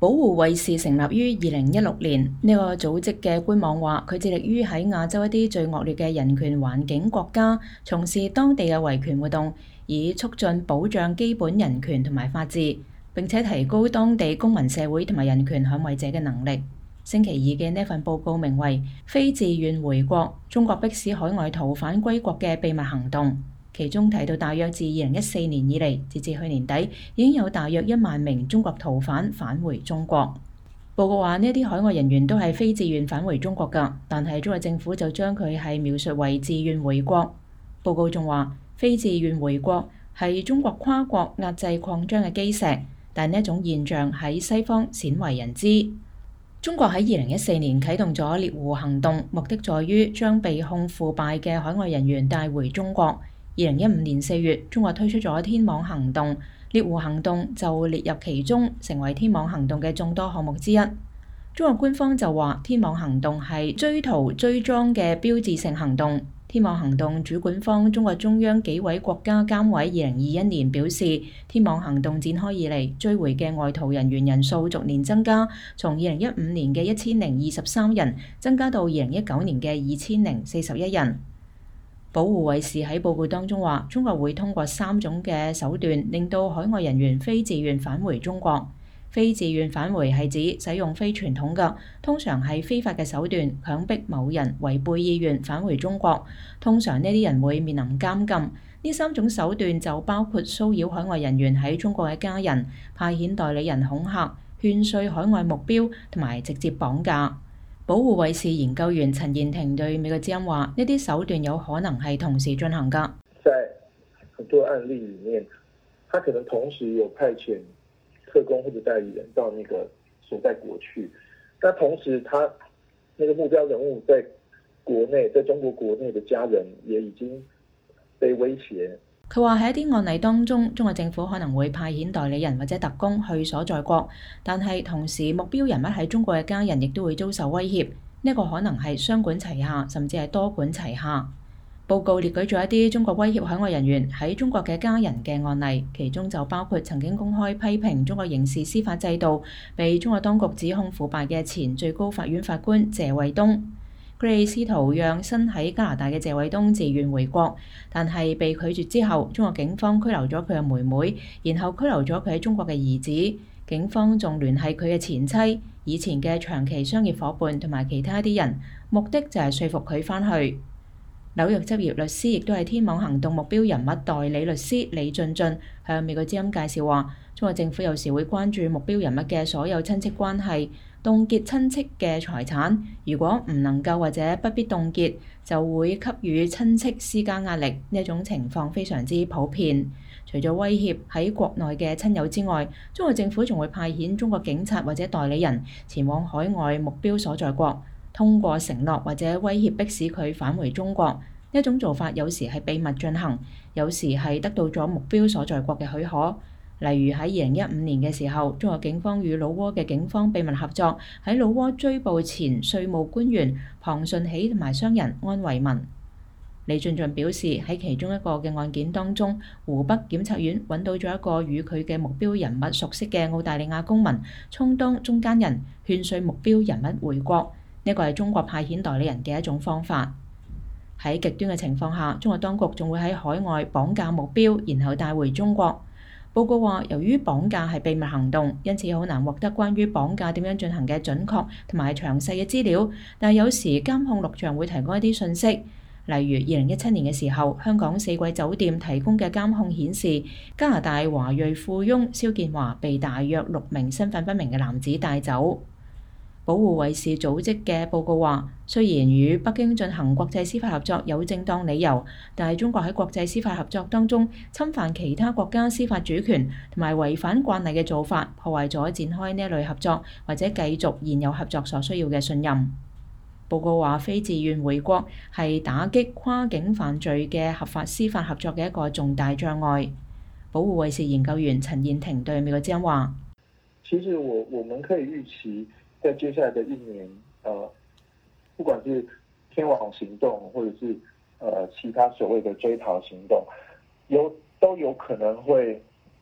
保護衛士成立於2016年，呢個組織嘅官網話，佢致力於喺亞洲一啲最惡劣嘅人權環境國家從事當地嘅維權活動，以促進保障基本人權同埋法治，並且提高當地公民社會同埋人權捍衛者嘅能力。星期二嘅呢份報告名為《非自願回國：中國迫使海外逃犯歸國嘅秘密行動》。其中提到，大約自2014年以嚟，截至去年底，已經有大約1萬名中國逃犯返回中國。報告話，呢啲海外人員都係非自願返回中國㗎，但係中國政府就將佢係描述為自願回國。報告仲話，非自願回國係中國跨國壓制擴張嘅基石，但呢一種現象喺西方鮮為人知。中國喺2014年啟動咗獵狐行動，目的在於將被控腐敗嘅海外人員帶回中國。2015年4月，中國推出咗天網行動，獵狐行動就列入其中，成為天網行動嘅眾多項目之一。中國官方就話，天網行動係追逃追贓嘅標誌性行動。天網行動主管方中國中央紀委國家監委2021年表示，天網行動展開以嚟，追回嘅外逃人員人數逐年增加，從2015年嘅1023人增加到2019年嘅2041人。保護衛士喺報告當中話，中國會通過3種嘅手段，令到海外人員非自願返回中國。非自願返回係指使用非傳統嘅，通常係非法嘅手段，強迫某人違背意願返回中國。通常呢啲人會面臨監禁。呢3種手段就包括騷擾海外人員喺中國嘅家人、派遣代理人恐嚇、勸說海外目標同埋直接綁架。保護衛士研究員陳彥廷對美國之音話：呢啲手段有可能係同時進行㗎。 在很多案例裡面，他可能同時有派遣特工或者代理人到那個所在國去，但同時他那個目標人物在國內，在中國國內的家人也已經被威脅。 佢話喺一啲案例當中，中國政府可能會派遣代理人或者特工去所在國，但係同時目標人物喺中國嘅家人亦都會遭受威脅。呢個可能係雙管齊下，甚至係多管齊下。報告列舉咗一啲中國威脅海外人員喺中國嘅家人嘅案例，其中就包括曾經公開批評中國刑事司法制度、被中國當局指控腐敗嘅前最高法院法官謝衛東。佢哋試圖讓身喺加拿大嘅謝衛東自願回國，但係被拒絕之後，中國警方拘留咗佢嘅妹妹，然後拘留咗佢喺中國嘅兒子。警方仲聯繫佢嘅前妻、以前嘅長期商業夥伴同埋其他啲人，目的就係說服佢返去。紐約執業律師亦都係天網行動目標人物代理律師李俊俊向美國之音介紹話，中國政府有時會關注目標人物嘅所有親戚關係，凍結親戚嘅財產，如果唔能夠或者不必凍結，就會給予親戚施加壓力。呢一種情況非常之普遍。除咗威脅喺國內嘅親友之外，中國政府仲會派遣中國警察或者代理人前往海外目標所在國，通過承諾或者威脅迫使佢返回中國。呢一種做法有時係秘密進行，有時係得到咗目標所在國嘅許可。例如喺2015年嘅時候，中國警方與老撾嘅警方秘密合作，喺老撾追捕前稅務官員龐順喜同埋商人安維民。李俊俊表示，喺其中一個嘅案件當中，湖北檢察院揾到咗一個與佢嘅目標人物熟悉嘅澳大利亞公民，充當中間人，勸說目標人物回國。呢個係中國派遣代理人嘅一種方法。喺極端嘅情況下，中國當局仲會喺海外綁架目標，然後帶回中國。報告話，由於綁架係秘密行動，因此好難獲得關於綁架點樣進行嘅準確同埋詳細嘅資料。但係有時監控錄像會提供一啲信息，例如2017年嘅時候，香港四季酒店提供嘅監控顯示，加拿大華裔富翁蕭建華被大約6名身份不明嘅男子帶走。保護衛士組織嘅報告話，雖然與北京進行國際司法合作有正當理由，但係中國喺國際司法合作當中侵犯其他國家司法主權同埋違反慣例嘅做法，破壞咗展開呢一類合作或者繼續現有合作所需要嘅信任。報告話，非自願回國係打擊跨境犯罪嘅合法司法合作嘅一個重大障礙。保護衛士研究員陳彥廷對美國之音話： 其實我們可以預期，在接下來的1年，不管是天網行動，或者是其他所謂的追逃行動，都有可能會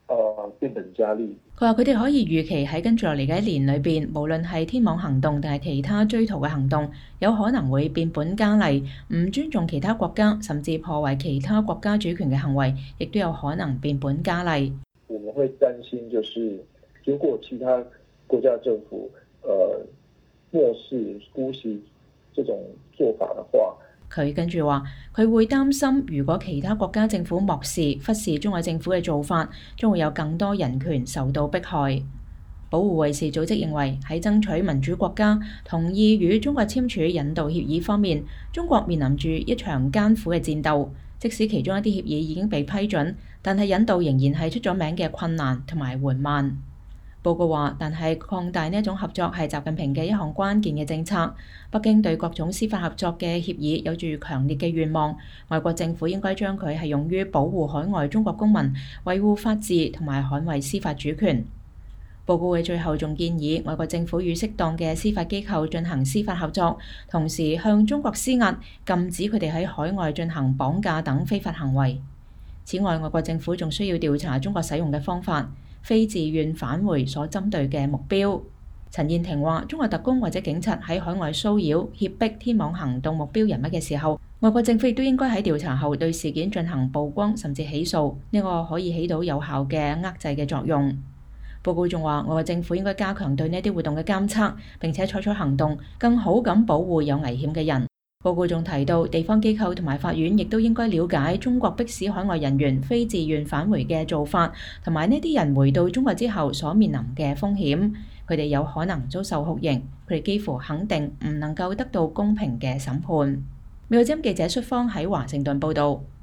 變本加厲。 佢話：佢哋可以預期喺跟住落嚟嘅一年裏邊，無論係天網行動定係其他追逃嘅行動，有可能會變本加厲，唔尊重其他國家，甚至破壞其他國家主權嘅行為，亦都有可能變本加厲。 我們會擔心，就是如果其他國家政府漠視、姑息這種做法的話， 佢跟住話，佢會擔心，如果其他國家政府漠視、忽視中國政府嘅做法，將會有更多人權受到迫害。保護衛士組織認為，喺爭取民主國家同意與中國簽署引渡協議方面，中國面臨住一場艱苦嘅戰鬥。即使其中一啲協議已經被批准，但係引渡仍然係出咗名嘅困難同埋緩慢。報告話，但係擴大呢一種合作係習近平嘅一項關鍵嘅政策。北京對各種司法合作嘅協議有住強烈嘅願望，外國政府應該將佢係用於保護海外中國公民、維護法治同埋捍衛司法主權。報告嘅最後仲建議外國政府與適當嘅司法機構進行司法合作，同時向中國施壓，禁止佢哋喺海外進行綁架等非法行為。此外，外國政府仲需要調查中國使用嘅方法，非自願返回所針對嘅目標。陳燕婷話：中國特工或者警察喺海外騷擾、脅迫天網行動目標人物嘅時候，外國政府亦都應該喺調查後對事件進行曝光，甚至起訴，呢個可以起到有效嘅遏制嘅作用。報告仲話，外國政府應該加強對呢啲活動嘅監測，並且採取行動，更好咁保護有危險嘅人。報告仲提到，地方機構同埋法院亦都應該了解中國迫使海外人員非自願返回嘅做法，同埋呢啲人回到中國之後所面臨嘅風險。佢哋有可能遭受酷刑，佢哋幾乎肯定唔能夠得到公平嘅審判。美國之音記者xuất芳喺華盛頓報導。